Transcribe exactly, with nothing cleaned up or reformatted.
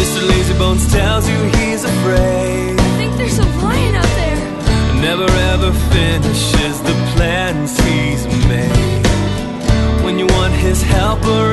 Mister Lazybones tells you he's afraid. I think there's a lion out there. Never ever finishes the plans he's made. When you want his help or